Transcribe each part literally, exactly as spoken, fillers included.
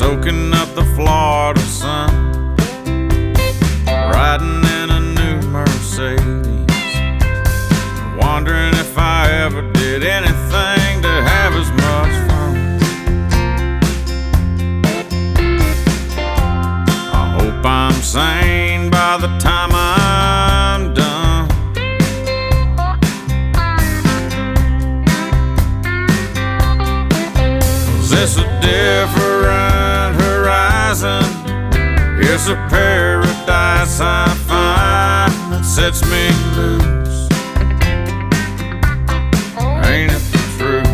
soaking up the Florida sun, riding in a new Mercedes, wondering if I ever did anything to have as much fun. I hope I'm sane by the time I'm done. 'Cause it's a different horizon, it's a paradise I find that sets me loose. Ain't it the truth?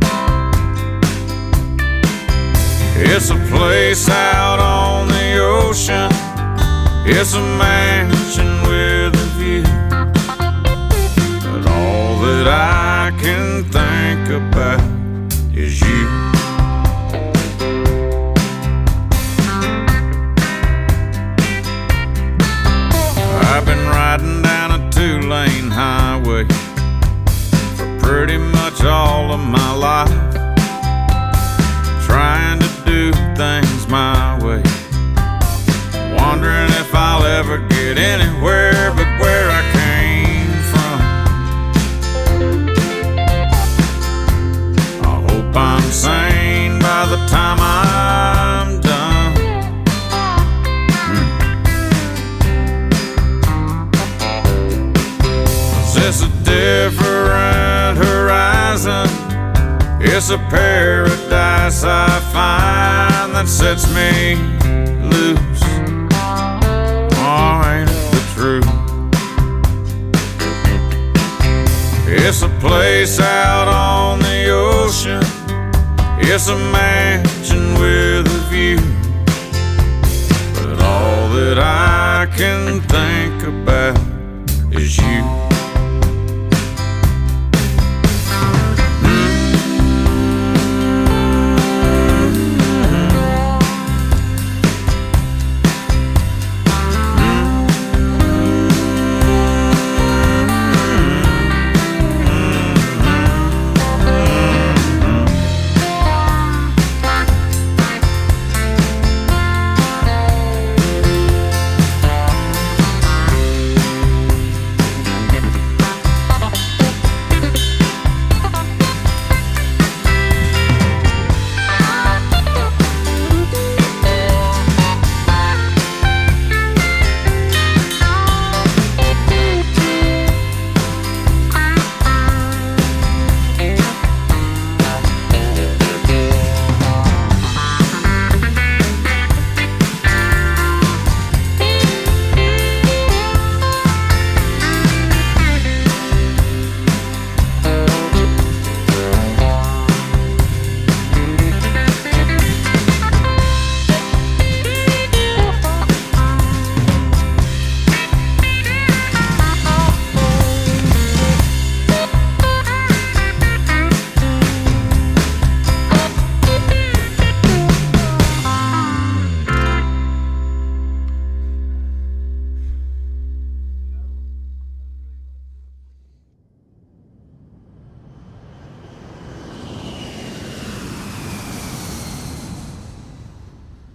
It's a place out on the ocean, it's a mansion with a view, but all that I can think about is you. I've been riding down a two-lane highway for pretty much all of my life, trying to do things my way, wondering if I'll ever get anywhere but where I came from. I hope I'm sane by the time I'm done. Hmm. 'Cause it's a different horizon, it's a paradise I find that sets me loose. Oh, ain't it the truth? It's a place out on the ocean, it's a mansion with a view, but all that I can think about is you.